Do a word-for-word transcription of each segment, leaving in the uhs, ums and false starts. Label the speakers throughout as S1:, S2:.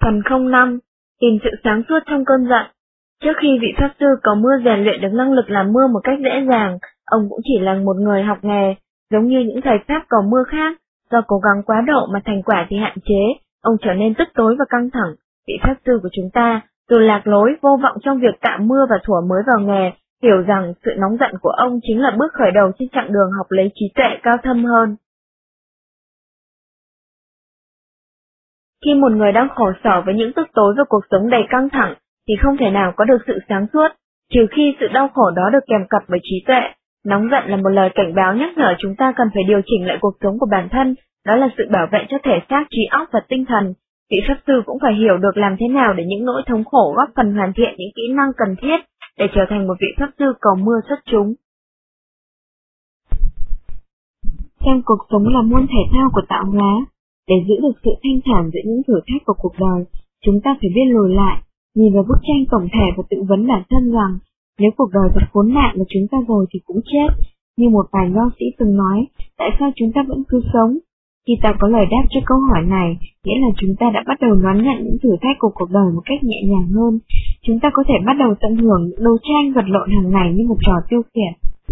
S1: Phần không năm. Tìm sự sáng suốt trong cơn giận. Trước khi vị pháp sư cầu mưa rèn luyện được năng lực làm mưa một cách dễ dàng, ông cũng chỉ là một người học nghề, giống như những thầy pháp cầu mưa khác. Do cố gắng quá độ mà thành quả thì hạn chế, ông trở nên tức tối và căng thẳng. Vị pháp sư của chúng ta, dù lạc lối, vô vọng trong việc tạo mưa và thuở mới vào nghề, hiểu rằng sự nóng giận của ông chính là bước khởi đầu trên chặng đường học lấy trí tuệ cao thâm hơn. Khi một người đang khổ sở với những tức tối và cuộc sống đầy căng thẳng, thì không thể nào có được sự sáng suốt, trừ khi sự đau khổ đó được kèm cặp với trí tuệ. Nóng giận là một lời cảnh báo nhắc nhở chúng ta cần phải điều chỉnh lại cuộc sống của bản thân, đó là sự bảo vệ cho thể xác, trí óc và tinh thần. Vị pháp sư cũng phải hiểu được làm thế nào để những nỗi thống khổ góp phần hoàn thiện những kỹ năng cần thiết để trở thành một vị pháp sư cầu mưa xuất chúng. Xem cuộc sống là môn thể thao của tạo hóa. Để giữ được sự thanh thản giữa những thử thách của cuộc đời, chúng ta phải biết lùi lại, nhìn vào bức tranh tổng thể và tự vấn bản thân rằng, nếu cuộc đời thật khốn nạn và chúng ta rồi thì cũng chết. Như một vài nho sĩ từng nói, tại sao chúng ta vẫn cứ sống? Khi ta có lời đáp cho câu hỏi này, nghĩa là chúng ta đã bắt đầu đón nhận những thử thách của cuộc đời một cách nhẹ nhàng hơn. Chúng ta có thể bắt đầu tận hưởng những đấu tranh vật lộn hàng ngày như một trò tiêu khiển.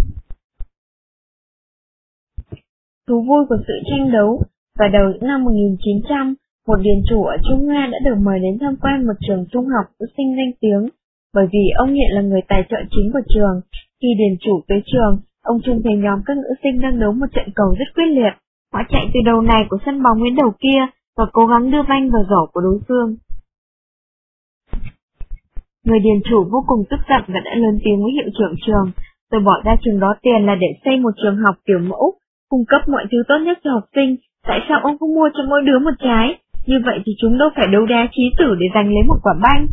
S1: Thú vui của sự tranh đấu. Vào đầu những năm một nghìn chín trăm, một điền chủ ở Trung Hoa đã được mời đến tham quan một trường trung học nữ sinh danh tiếng, bởi vì ông hiện là người tài trợ chính của trường. Khi điền chủ tới trường, ông trông thấy nhóm các nữ sinh đang đấu một trận cầu rất quyết liệt. Họ chạy từ đầu này của sân bóng đến đầu kia và cố gắng đưa banh vào rổ của đối phương. Người điền chủ vô cùng tức giận và đã lớn tiếng với hiệu trưởng trường: "Tôi bỏ ra trường đó tiền là để xây một trường học kiểu mẫu, cung cấp mọi thứ tốt nhất cho học sinh. Tại sao ông không mua cho mỗi đứa một trái? Như vậy thì chúng đâu phải đấu đá chí tử để giành lấy một quả banh."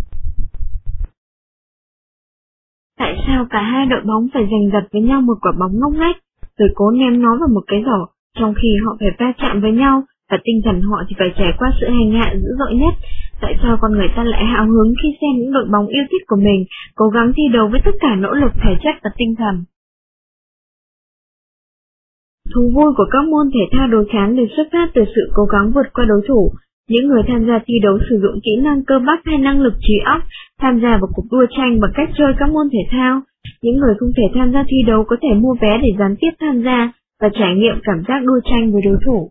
S1: Tại sao cả hai đội bóng phải giành giật với nhau một quả bóng ngốc nghếch, rồi cố ném nó vào một cái rổ, trong khi họ phải va chạm với nhau, và tinh thần họ thì phải trải qua sự hành hạ dữ dội nhất? Tại sao con người ta lại hào hứng khi xem những đội bóng yêu thích của mình cố gắng thi đấu với tất cả nỗ lực thể chất và tinh thần? Thú vui của các môn thể thao đối kháng đều xuất phát từ sự cố gắng vượt qua đối thủ. Những người tham gia thi đấu sử dụng kỹ năng cơ bắp hay năng lực trí óc, tham gia vào cuộc đua tranh bằng cách chơi các môn thể thao. Những người không thể tham gia thi đấu có thể mua vé để gián tiếp tham gia và trải nghiệm cảm giác đua tranh với đối thủ.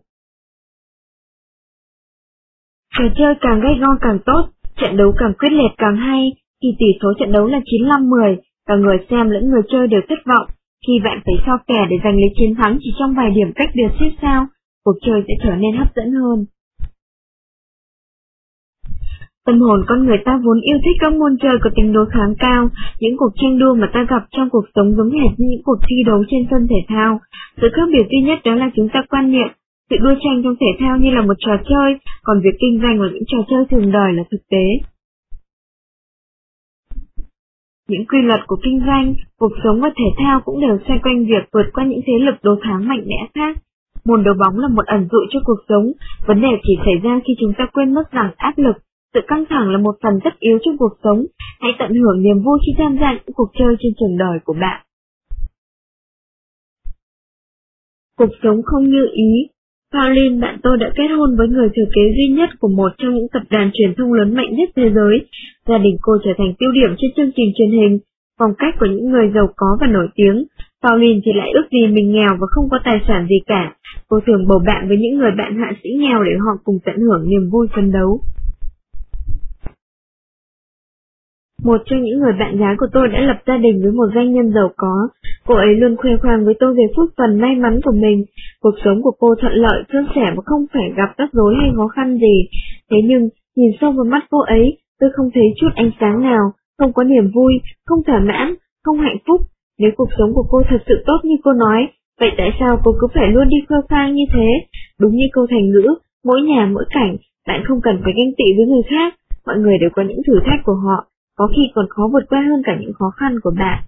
S1: Trò chơi càng gay go càng tốt, trận đấu càng quyết liệt càng hay. Khi tỷ số trận đấu là chín lăm mười, cả người xem lẫn người chơi đều thất vọng. Khi bạn phải so kè để giành lấy chiến thắng chỉ trong vài điểm cách biệt xếp sao, cuộc chơi sẽ trở nên hấp dẫn hơn. Tâm hồn con người ta vốn yêu thích các môn chơi có tính đối kháng cao. Những cuộc tranh đua mà ta gặp trong cuộc sống giống hệt như những cuộc thi đấu trên sân thể thao. Sự khác biệt duy nhất đó là chúng ta quan niệm sự đua tranh trong thể thao như là một trò chơi, còn việc kinh doanh và những trò chơi thường đời là thực tế. Những quy luật của kinh doanh, cuộc sống và thể thao cũng đều xoay quanh việc vượt qua những thế lực đối kháng mạnh mẽ khác. Môn đấu bóng là một ẩn dụ cho cuộc sống, vấn đề chỉ xảy ra khi chúng ta quên mất rằng áp lực, sự căng thẳng là một phần tất yếu trong cuộc sống. Hãy tận hưởng niềm vui khi tham gia những cuộc chơi trên trường đời của bạn. Cuộc sống không như ý. Pauline, bạn tôi đã kết hôn với người thừa kế duy nhất của một trong những tập đoàn truyền thông lớn mạnh nhất thế giới. Gia đình cô trở thành tiêu điểm trên chương trình truyền hình, phong cách của những người giàu có và nổi tiếng. Pauline thì lại ước gì mình nghèo và không có tài sản gì cả. Cô thường bầu bạn với những người bạn hạ sĩ nghèo để họ cùng tận hưởng niềm vui phấn đấu. Một trong những người bạn gái của tôi đã lập gia đình với một doanh nhân giàu có. Cô ấy luôn khoe khoang với tôi về phúc phần may mắn của mình. Cuộc sống của cô thuận lợi, suôn sẻ và không phải gặp rắc rối hay khó khăn gì. Thế nhưng, nhìn sâu vào mắt cô ấy, tôi không thấy chút ánh sáng nào, không có niềm vui, không thỏa mãn, không hạnh phúc. Nếu cuộc sống của cô thật sự tốt như cô nói, vậy tại sao cô cứ phải luôn đi khoe khoang như thế? Đúng như câu thành ngữ, mỗi nhà mỗi cảnh, bạn không cần phải ganh tị với người khác. Mọi người đều có những thử thách của họ, có khi còn khó vượt qua hơn cả những khó khăn của bạn.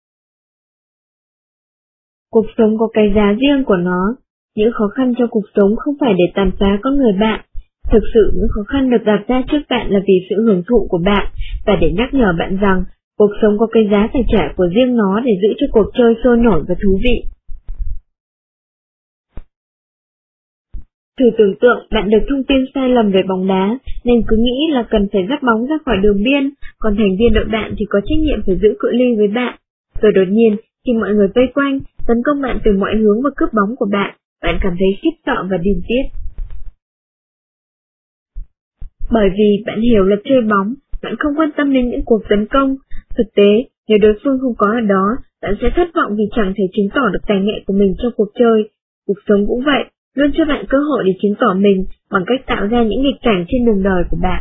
S1: Cuộc sống có cái giá riêng của nó. Những khó khăn trong cuộc sống không phải để tàn phá con người bạn. Thực sự những khó khăn được đặt ra trước bạn là vì sự hưởng thụ của bạn, và để nhắc nhở bạn rằng cuộc sống có cái giá phải trả của riêng nó để giữ cho cuộc chơi sôi nổi và thú vị. Thử tưởng tượng bạn được thông tin sai lầm về bóng đá, nên cứ nghĩ là cần phải dắt bóng ra khỏi đường biên, còn thành viên đội bạn thì có trách nhiệm phải giữ cự ly với bạn. Rồi đột nhiên, khi mọi người vây quanh, tấn công bạn từ mọi hướng và cướp bóng của bạn, bạn cảm thấy khiếp sợ và điên tiết. Bởi vì bạn hiểu là chơi bóng, bạn không quan tâm đến những cuộc tấn công. Thực tế, nếu đối phương không có ở đó, bạn sẽ thất vọng vì chẳng thể chứng tỏ được tài nghệ của mình trong cuộc chơi. Cuộc sống cũng vậy, luôn cho bạn cơ hội để chứng tỏ mình bằng cách tạo ra những nghịch cảnh trên đường đời của bạn.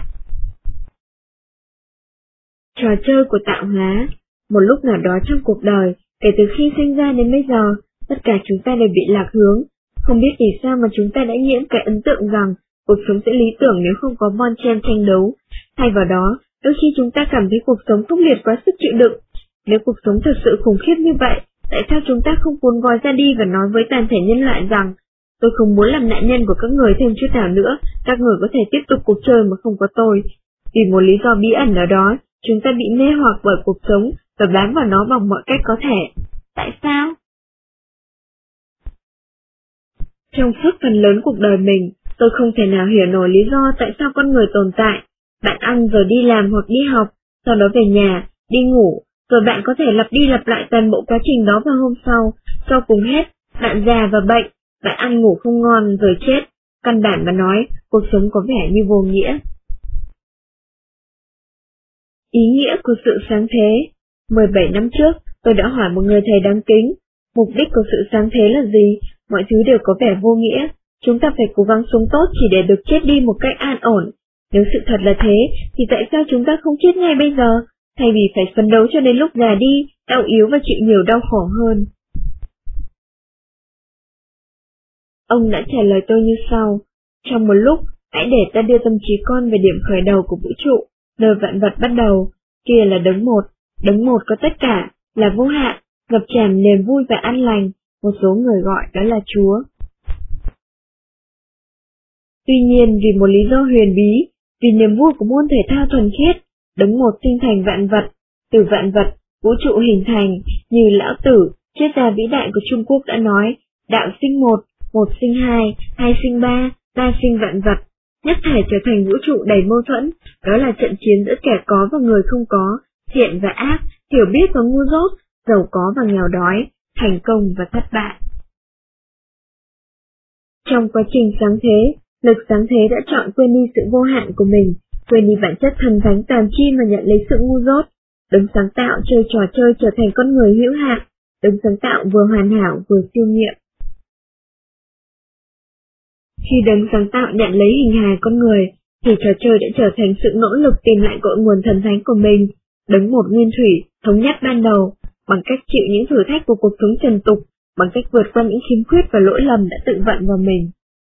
S1: Trò chơi của tạo hóa. Một lúc nào đó trong cuộc đời, kể từ khi sinh ra đến bây giờ, tất cả chúng ta đều bị lạc hướng. Không biết vì sao mà chúng ta đã nhiễm cái ấn tượng rằng cuộc sống sẽ lý tưởng nếu không có bon chen tranh đấu. Thay vào đó, đôi khi chúng ta cảm thấy cuộc sống khốc liệt quá sức chịu đựng. Nếu cuộc sống thật sự khủng khiếp như vậy, tại sao chúng ta không cuốn gói ra đi và nói với toàn thể nhân loại rằng tôi không muốn làm nạn nhân của các người thêm chút nào nữa, các người có thể tiếp tục cuộc chơi mà không có tôi. Vì một lý do bí ẩn nào đó, chúng ta bị mê hoặc bởi cuộc sống và bám vào nó bằng mọi cách có thể. Tại sao? Trong suốt phần lớn cuộc đời mình, tôi không thể nào hiểu nổi lý do tại sao con người tồn tại. Bạn ăn rồi đi làm hoặc đi học, sau đó về nhà, đi ngủ, rồi bạn có thể lặp đi lặp lại toàn bộ quá trình đó vào hôm sau. Sau cùng hết, bạn già và bệnh, bạn ăn ngủ không ngon rồi chết. Căn bản mà nói, cuộc sống có vẻ như vô nghĩa. Ý nghĩa của sự sáng thế. mười bảy năm trước, tôi đã hỏi một người thầy đáng kính, mục đích của sự sáng thế là gì? Mọi thứ đều có vẻ vô nghĩa. Chúng ta phải cố gắng sống tốt chỉ để được chết đi một cách an ổn. Nếu sự thật là thế, thì tại sao chúng ta không chết ngay bây giờ, thay vì phải phấn đấu cho đến lúc già đi, đau yếu và chịu nhiều đau khổ hơn? Ông đã trả lời tôi như sau: trong một lúc, hãy để ta đưa tâm trí con về điểm khởi đầu của vũ trụ, nơi vạn vật bắt đầu. Kia là đấng một, đấng một có tất cả, là vô hạn, ngập tràn niềm vui và an lành, một số người gọi đó là Chúa. Tuy nhiên, vì một lý do huyền bí, vì niềm vui của môn thể thao thuần khiết, đấng một sinh thành vạn vật, từ vạn vật, vũ trụ hình thành, như Lão Tử, triết gia vĩ đại của Trung Quốc đã nói, đạo sinh một, một sinh hai, hai sinh ba, ba sinh vạn vật, nhất thể trở thành vũ trụ đầy mâu thuẫn, đó là trận chiến giữa kẻ có và người không có, thiện và ác, hiểu biết và ngu dốt, giàu có và nghèo đói, thành công và thất bại. Trong quá trình sáng thế, lực sáng thế đã chọn quên đi sự vô hạn của mình, quên đi bản chất thần thánh toàn chi mà nhận lấy sự ngu dốt. Đấng sáng tạo chơi trò chơi trở thành con người hữu hạn, đấng sáng tạo vừa hoàn hảo vừa siêu nghiệm. Khi đấng sáng tạo nhận lấy hình hài con người, thì trò chơi đã trở thành sự nỗ lực tìm lại cội nguồn thần thánh của mình, đấng một nguyên thủy, thống nhất ban đầu, bằng cách chịu những thử thách của cuộc sống trần tục, bằng cách vượt qua những khiếm khuyết và lỗi lầm đã tự vận vào mình.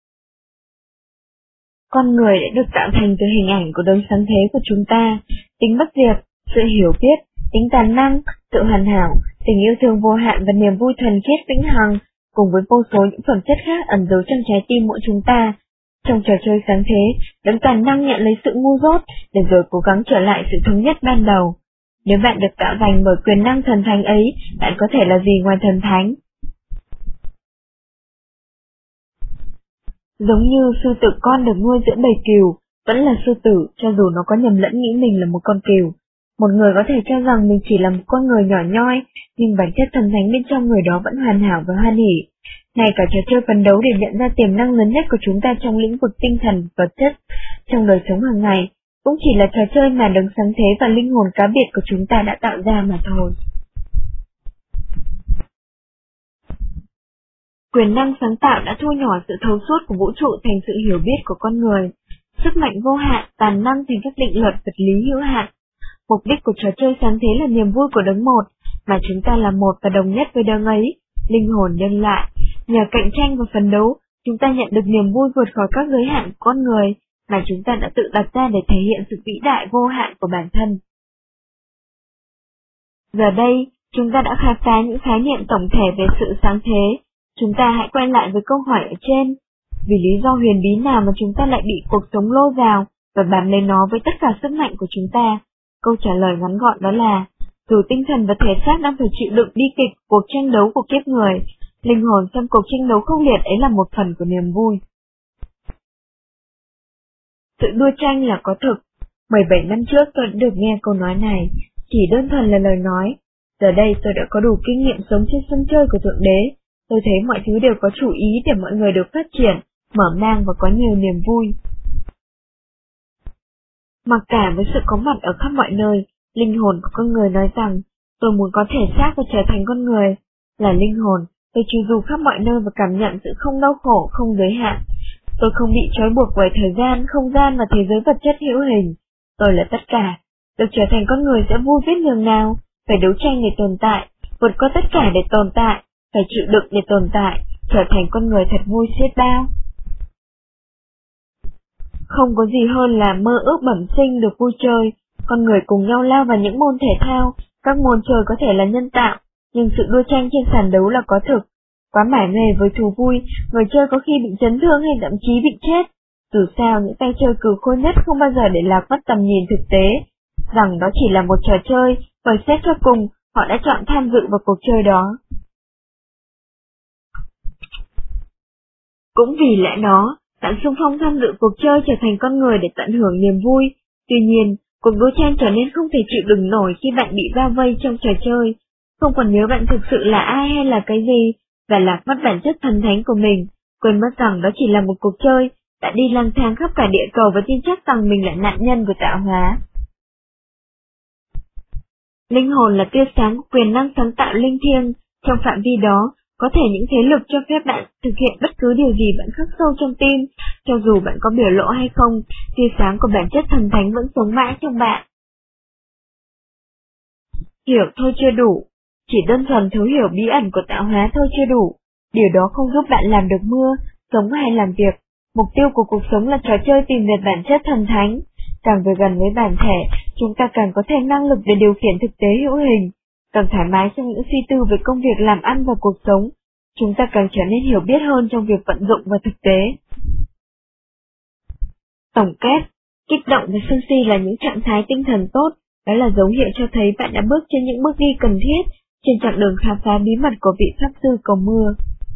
S1: Con người đã được tạo thành từ hình ảnh của đấng sáng thế của chúng ta, tính bất diệt, sự hiểu biết, tính toàn năng, sự hoàn hảo, tình yêu thương vô hạn và niềm vui thuần khiết vĩnh hằng, cùng với vô số những phẩm chất khác ẩn giấu trong trái tim mỗi chúng ta. Trong trò chơi sáng thế, đấng toàn năng nhận lấy sự ngu dốt để rồi cố gắng trở lại sự thống nhất ban đầu. Nếu bạn được tạo thành bởi quyền năng thần thánh ấy, bạn có thể là gì ngoài thần thánh? Giống như sư tử con được nuôi giữa bầy cừu, vẫn là sư tử cho dù nó có nhầm lẫn nghĩ mình là một con cừu. Một người có thể cho rằng mình chỉ là một con người nhỏ nhoi, nhưng bản chất thần thánh bên trong người đó vẫn hoàn hảo và hoan hỉ. Ngay cả trò chơi phấn đấu để nhận ra tiềm năng lớn nhất của chúng ta trong lĩnh vực tinh thần, vật chất, trong đời sống hàng ngày, cũng chỉ là trò chơi mà đấng sáng thế và linh hồn cá biệt của chúng ta đã tạo ra mà thôi. Quyền năng sáng tạo đã thu nhỏ sự thấu suốt của vũ trụ thành sự hiểu biết của con người, sức mạnh vô hạn, toàn năng thành các định luật vật lý hữu hạn. Mục đích của trò chơi sáng thế là niềm vui của đấng một, mà chúng ta là một và đồng nhất với đấng ấy, linh hồn nhân loại. Nhờ cạnh tranh và phấn đấu, chúng ta nhận được niềm vui vượt khỏi các giới hạn của con người, mà chúng ta đã tự đặt ra để thể hiện sự vĩ đại vô hạn của bản thân. Giờ đây, chúng ta đã khám phá những khái niệm tổng thể về sự sáng thế. Chúng ta hãy quay lại với câu hỏi ở trên. Vì lý do huyền bí nào mà chúng ta lại bị cuộc sống lôi vào và bám lấy nó với tất cả sức mạnh của chúng ta? Câu trả lời ngắn gọn đó là, dù tinh thần và thể xác đang phải chịu đựng bi kịch cuộc tranh đấu của kiếp người, linh hồn trong cuộc tranh đấu khốc liệt ấy là một phần của niềm vui. sự đua tranh là có thực. mười bảy năm trước tôi đã được nghe câu nói này, chỉ đơn thuần là lời nói. Giờ đây tôi đã có đủ kinh nghiệm sống trên sân chơi của Thượng Đế. Tôi thấy mọi thứ đều có chủ ý để mọi người được phát triển, mở mang và có nhiều niềm vui. Mặc cả với sự có mặt ở khắp mọi nơi, linh hồn của con người nói rằng, tôi muốn có thể xác và trở thành con người. Là linh hồn, tôi chu du khắp mọi nơi và cảm nhận sự không đau khổ, không giới hạn. Tôi không bị trói buộc bởi thời gian, không gian và thế giới vật chất hữu hình. Tôi là tất cả. Được trở thành con người sẽ vui biết nhường nào, phải đấu tranh để tồn tại, vượt qua tất cả để tồn tại, phải chịu đựng để tồn tại, trở thành con người thật vui xiết bao. Không có gì hơn là mơ ước bẩm sinh được vui chơi, con người cùng nhau lao vào những môn thể thao, các môn chơi có thể là nhân tạo, nhưng sự đua tranh trên sàn đấu là có thực. Quá mải mê với thú vui, người chơi có khi bị chấn thương hay thậm chí bị chết. Dù sao, những tay chơi cừ khôi nhất không bao giờ để lạc mất tầm nhìn thực tế, rằng đó chỉ là một trò chơi, bởi xét cho cùng, họ đã chọn tham dự vào cuộc chơi đó. Cũng vì lẽ đó, bạn xung phong tham dự cuộc chơi trở thành con người để tận hưởng niềm vui. Tuy nhiên, cuộc đua tranh trở nên không thể chịu đựng nổi khi bạn bị bao vây trong trò chơi, không còn nhớ bạn thực sự là ai hay là cái gì, và lạc mất bản chất thần thánh của mình, quên mất rằng đó chỉ là một cuộc chơi, đã đi lang thang khắp cả địa cầu và tin chắc rằng mình là nạn nhân của tạo hóa. Linh hồn là tia sáng của quyền năng sáng tạo linh thiêng, trong phạm vi đó, có thể những thế lực cho phép bạn thực hiện bất cứ điều gì bạn khắc sâu trong tim, cho dù bạn có biểu lộ hay không, tia sáng của bản chất thần thánh vẫn sống mãi trong bạn. Hiểu thôi chưa đủ, chỉ đơn thuần thấu hiểu bí ẩn của tạo hóa thôi chưa đủ, điều đó không giúp bạn làm được mưa, sống hay làm việc. Mục tiêu của cuộc sống là trò chơi tìm về bản chất thần thánh. Càng về gần với bản thể, chúng ta càng có thêm năng lực để điều khiển thực tế hữu hình, càng thoải mái trong những suy tư về công việc làm ăn và cuộc sống, chúng ta càng trở nên hiểu biết hơn trong việc vận dụng vào thực tế. Tổng kết, kích động và sân si là những trạng thái tinh thần tốt, đó là dấu hiệu cho thấy bạn đã bước trên những bước đi cần thiết trên chặng đường khám phá bí mật của vị pháp sư cầu mưa.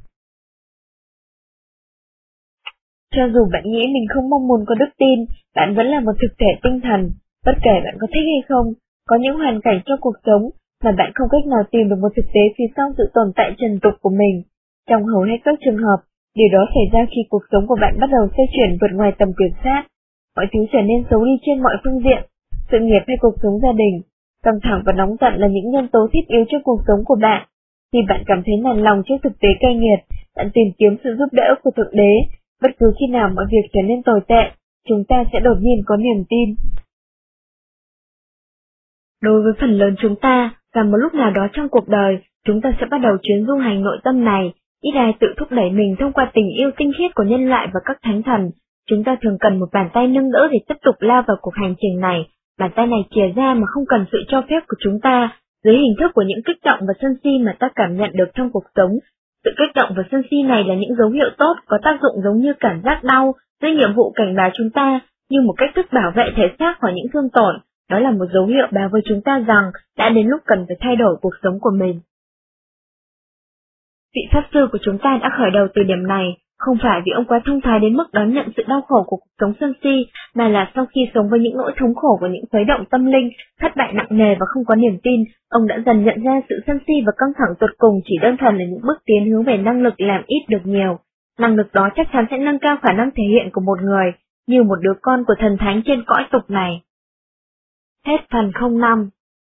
S1: Cho dù bạn nghĩ mình không mong muốn có đức tin, bạn vẫn là một thực thể tinh thần, bất kể bạn có thích hay không, có những hoàn cảnh trong cuộc sống mà bạn không cách nào tìm được một thực tế phía sau sự tồn tại trần tục của mình. Trong hầu hết các trường hợp, điều đó xảy ra khi cuộc sống của bạn bắt đầu xoay chuyển vượt ngoài tầm kiểm soát. Mọi thứ trở nên xấu đi trên mọi phương diện, sự nghiệp hay cuộc sống gia đình, căng thẳng và nóng giận là những nhân tố thiết yếu cho cuộc sống của bạn. Khi bạn cảm thấy nản lòng trước thực tế cay nghiệt, bạn tìm kiếm sự giúp đỡ của Thượng Đế. Bất cứ khi nào mọi việc trở nên tồi tệ, chúng ta sẽ đột nhiên có niềm tin. Đối với phần lớn chúng ta, và một lúc nào đó trong cuộc đời, chúng ta sẽ bắt đầu chuyến du hành nội tâm này. Ít ai tự thúc đẩy mình thông qua tình yêu tinh khiết của nhân loại và các thánh thần. Chúng ta thường cần một bàn tay nâng đỡ để tiếp tục lao vào cuộc hành trình này. Bàn tay này chìa ra mà không cần sự cho phép của chúng ta, dưới hình thức của những kích động và sân si mà ta cảm nhận được trong cuộc sống. Sự kích động và sân si này là những dấu hiệu tốt, có tác dụng giống như cảm giác đau, với nhiệm vụ cảnh báo chúng ta, như một cách thức bảo vệ thể xác khỏi những thương tổn. Đó là một dấu hiệu báo với chúng ta rằng đã đến lúc cần phải thay đổi cuộc sống của mình. Vị pháp sư của chúng ta đã khởi đầu từ điểm này, không phải vì ông quá thông thái đến mức đón nhận sự đau khổ của cuộc sống sân si, mà là sau khi sống với những nỗi thống khổ của những khuấy động tâm linh, thất bại nặng nề và không có niềm tin, ông đã dần nhận ra sự sân si và căng thẳng tột cùng chỉ đơn thuần là những bước tiến hướng về năng lực làm ít được nhiều. Năng lực đó chắc chắn sẽ nâng cao khả năng thể hiện của một người, như một đứa con của thần thánh trên cõi tục này. Hết phần không năm.